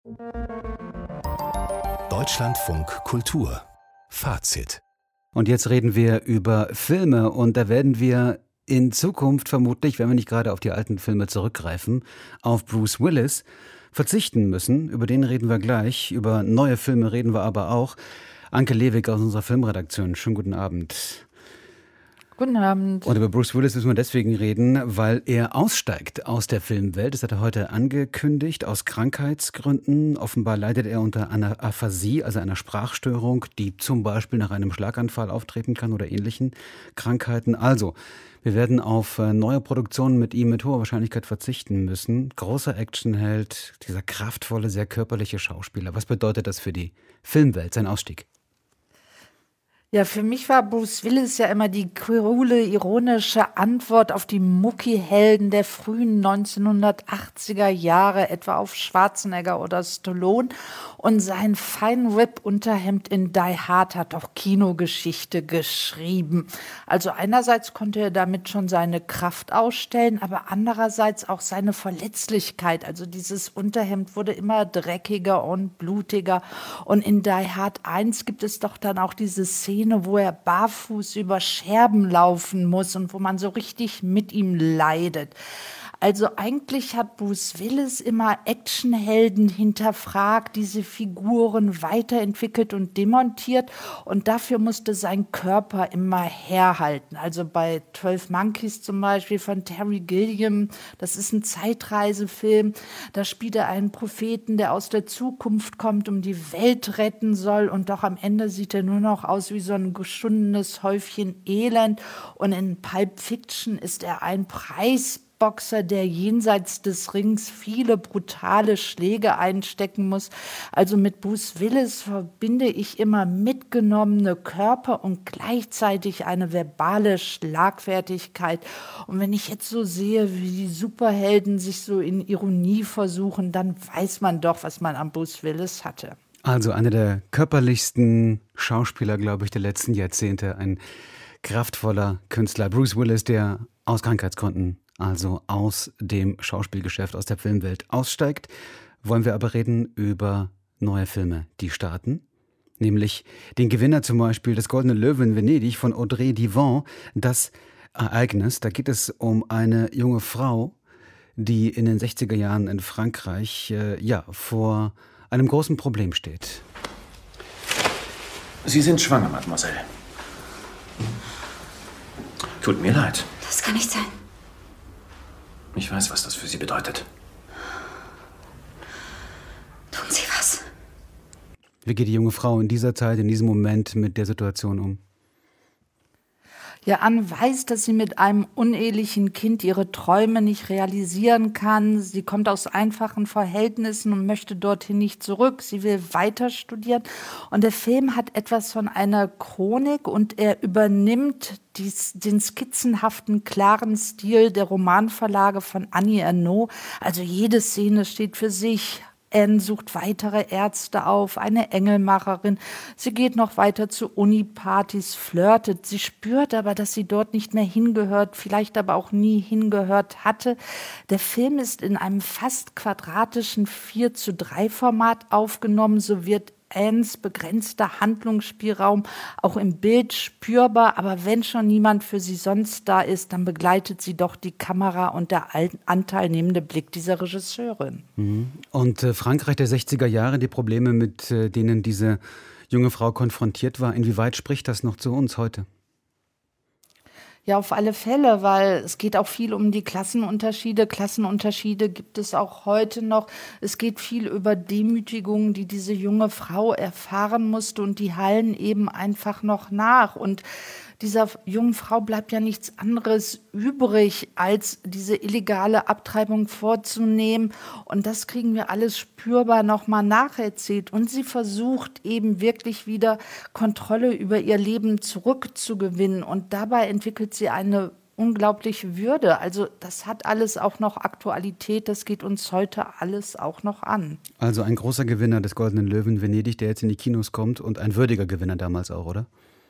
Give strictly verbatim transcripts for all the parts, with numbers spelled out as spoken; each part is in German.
Deutschlandfunk Kultur. Fazit. Und jetzt reden wir über Filme und da werden wir in Zukunft vermutlich, wenn wir nicht gerade auf die alten Filme zurückgreifen, auf Bruce Willis verzichten müssen. Über den reden wir gleich. Über neue Filme reden wir aber auch. Anke Lewig aus unserer Filmredaktion. Schönen guten Abend. Guten Abend. Und über Bruce Willis müssen wir deswegen reden, weil er aussteigt aus der Filmwelt. Das hat er heute angekündigt, aus Krankheitsgründen. Offenbar leidet er unter einer Aphasie, also einer Sprachstörung, die zum Beispiel nach einem Schlaganfall auftreten kann oder ähnlichen Krankheiten. Also, wir werden auf neue Produktionen mit ihm mit hoher Wahrscheinlichkeit verzichten müssen. Großer Actionheld, dieser kraftvolle, sehr körperliche Schauspieler. Was bedeutet das für die Filmwelt, sein Ausstieg? Ja, für mich war Bruce Willis ja immer die coole, ironische Antwort auf die Muckihelden der frühen neunzehnhundertachtziger Jahre, etwa auf Schwarzenegger oder Stallone. Und sein Fine Whip-Unterhemd in Die Hard hat auch Kinogeschichte geschrieben. Also einerseits konnte er damit schon seine Kraft ausstellen, aber andererseits auch seine Verletzlichkeit. Also dieses Unterhemd wurde immer dreckiger und blutiger. Und in Die Hard eins gibt es doch dann auch diese Szene, wo er barfuß über Scherben laufen muss und wo man so richtig mit ihm leidet. Also eigentlich hat Bruce Willis immer Actionhelden hinterfragt, diese Figuren weiterentwickelt und demontiert und dafür musste sein Körper immer herhalten. Also bei Twelve Monkeys zum Beispiel von Terry Gilliam, das ist ein Zeitreisefilm, da spielt er einen Propheten, der aus der Zukunft kommt, um die Welt retten soll und doch am Ende sieht er nur noch aus wie so ein geschundenes Häufchen Elend und in Pulp Fiction ist er ein Preis Boxer, der jenseits des Rings viele brutale Schläge einstecken muss. Also mit Bruce Willis verbinde ich immer mitgenommene Körper und gleichzeitig eine verbale Schlagfertigkeit. Und wenn ich jetzt so sehe, wie die Superhelden sich so in Ironie versuchen, dann weiß man doch, was man an Bruce Willis hatte. Also einer der körperlichsten Schauspieler, glaube ich, der letzten Jahrzehnte. Ein kraftvoller Künstler. Bruce Willis, der aus Krankheitsgründen, also aus dem Schauspielgeschäft, aus der Filmwelt aussteigt, wollen wir aber reden über neue Filme, die starten. Nämlich den Gewinner zum Beispiel des Goldenen Löwen in Venedig von Audrey Divan. Das Ereignis, da geht es um eine junge Frau, die in den sechziger Jahren in Frankreich äh, ja, vor einem großen Problem steht. Sie sind schwanger, Mademoiselle. Tut mir leid. Das kann nicht sein. Ich weiß, was das für Sie bedeutet. Tun Sie was. Wie geht die junge Frau in dieser Zeit, in diesem Moment mit der Situation um? Ja, Anne weiß, dass sie mit einem unehelichen Kind ihre Träume nicht realisieren kann. Sie kommt aus einfachen Verhältnissen und möchte dorthin nicht zurück. Sie will weiter studieren. Und der Film hat etwas von einer Chronik und er übernimmt dies, den skizzenhaften, klaren Stil der Romanverlage von Annie Ernaux. Also jede Szene steht für sich. Anne sucht weitere Ärzte auf, eine Engelmacherin. Sie geht noch weiter zu Unipartys, flirtet. Sie spürt aber, dass sie dort nicht mehr hingehört, vielleicht aber auch nie hingehört hatte. Der Film ist in einem fast quadratischen vier zu drei Format aufgenommen. So wird Annes begrenzter Handlungsspielraum auch im Bild spürbar, aber wenn schon niemand für sie sonst da ist, dann begleitet sie doch die Kamera und der anteilnehmende Blick dieser Regisseurin. Und äh, Frankreich der sechziger Jahre, die Probleme, mit äh, denen diese junge Frau konfrontiert war, inwieweit spricht das noch zu uns heute? Ja, auf alle Fälle, weil es geht auch viel um die Klassenunterschiede. Klassenunterschiede gibt es auch heute noch. Es geht viel über Demütigungen, die diese junge Frau erfahren musste und die hallen eben einfach noch nach. Und dieser jungen Frau bleibt ja nichts anderes übrig, als diese illegale Abtreibung vorzunehmen. Und das kriegen wir alles spürbar nochmal nacherzählt. Und sie versucht eben wirklich wieder Kontrolle über ihr Leben zurückzugewinnen. Und dabei entwickelt sie eine unglaubliche Würde. Also das hat alles auch noch Aktualität. Das geht uns heute alles auch noch an. Also ein großer Gewinner des Goldenen Löwen Venedig, der jetzt in die Kinos kommt und ein würdiger Gewinner damals auch, oder?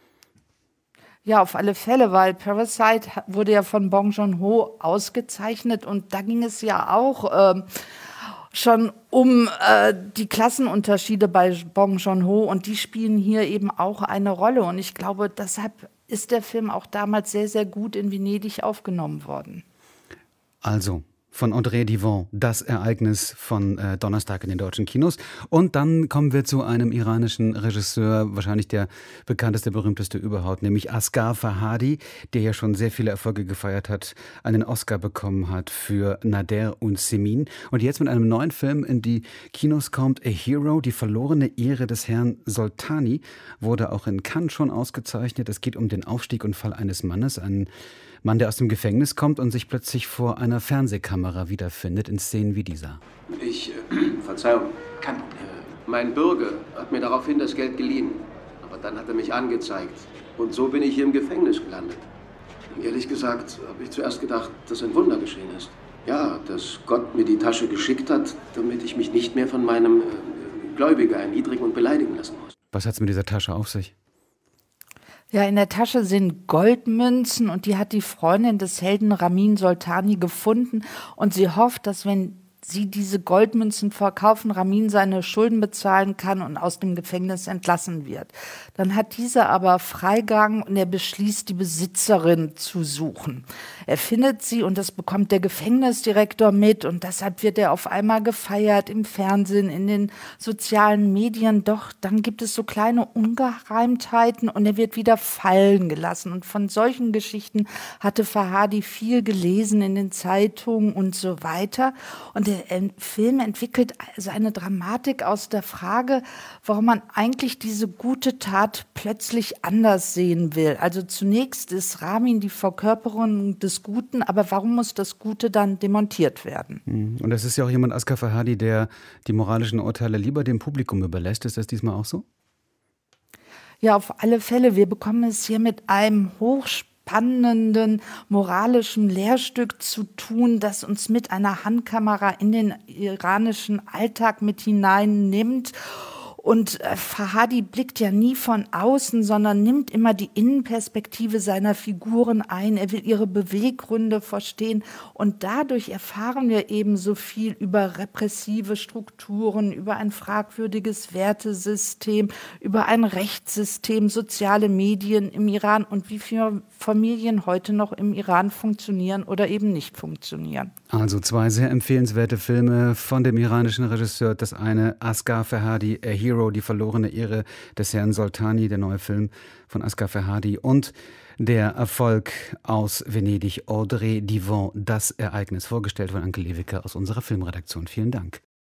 Ja, auf alle Fälle, weil Parasite wurde ja von Bong Joon-ho ausgezeichnet und da ging es ja auch ähm, schon um äh, die Klassenunterschiede bei Bong Joon-ho und die spielen hier eben auch eine Rolle. Und ich glaube, deshalb ist der Film auch damals sehr, sehr gut in Venedig aufgenommen worden. Also von Audrey Diwan, das Ereignis von äh, Donnerstag in den deutschen Kinos. Und dann kommen wir zu einem iranischen Regisseur, wahrscheinlich der bekannteste, berühmteste überhaupt, nämlich Asghar Farhadi, der ja schon sehr viele Erfolge gefeiert hat, einen Oscar bekommen hat für Nader und Semin. Und jetzt mit einem neuen Film in die Kinos kommt, A Hero, die verlorene Ehre des Herrn Soltani, wurde auch in Cannes schon ausgezeichnet. Es geht um den Aufstieg und Fall eines Mannes, einen Mann, der aus dem Gefängnis kommt und sich plötzlich vor einer Fernsehkamera wiederfindet, in Szenen wie dieser. Ich, äh, Verzeihung. Kein Problem. Äh, mein Bürger hat mir daraufhin das Geld geliehen. Aber dann hat er mich angezeigt. Und so bin ich hier im Gefängnis gelandet. Ehrlich gesagt habe ich zuerst gedacht, dass ein Wunder geschehen ist. Ja, dass Gott mir die Tasche geschickt hat, damit ich mich nicht mehr von meinem äh, Gläubiger erniedrigen und beleidigen lassen muss. Was hat's mit dieser Tasche auf sich? Ja, in der Tasche sind Goldmünzen und die hat die Freundin des Helden Ramin Soltani gefunden und sie hofft, dass wenn sie diese Goldmünzen verkaufen, Ramin seine Schulden bezahlen kann und aus dem Gefängnis entlassen wird. Dann hat dieser aber Freigang und er beschließt, die Besitzerin zu suchen. Er findet sie und das bekommt der Gefängnisdirektor mit und deshalb wird er auf einmal gefeiert im Fernsehen, in den sozialen Medien. Doch dann gibt es so kleine Ungereimtheiten und er wird wieder fallen gelassen. Und von solchen Geschichten hatte Farhadi viel gelesen in den Zeitungen und so weiter. Und der Film entwickelt also eine Dramatik aus der Frage, warum man eigentlich diese gute Tat plötzlich anders sehen will. Also zunächst ist Ramin die Verkörperung des Guten, aber warum muss das Gute dann demontiert werden? Und das ist ja auch jemand, Asghar Farhadi, der die moralischen Urteile lieber dem Publikum überlässt. Ist das diesmal auch so? Ja, auf alle Fälle. Wir bekommen es hier mit einem hochspannenden, spannenden moralischen Lehrstück zu tun, das uns mit einer Handkamera in den iranischen Alltag mit hineinnimmt. Und Farhadi blickt ja nie von außen, sondern nimmt immer die Innenperspektive seiner Figuren ein. Er will ihre Beweggründe verstehen und dadurch erfahren wir eben so viel über repressive Strukturen, über ein fragwürdiges Wertesystem, über ein Rechtssystem, soziale Medien im Iran und wie viele Familien heute noch im Iran funktionieren oder eben nicht funktionieren. Also zwei sehr empfehlenswerte Filme von dem iranischen Regisseur. Das eine Asghar Farhadi, A Hero, die verlorene Ehre des Herrn Soltani, der neue Film von Asghar Farhadi, und der Erfolg aus Venedig, Audrey Diwan, das Ereignis, vorgestellt von Anke Lewicker aus unserer Filmredaktion. Vielen Dank.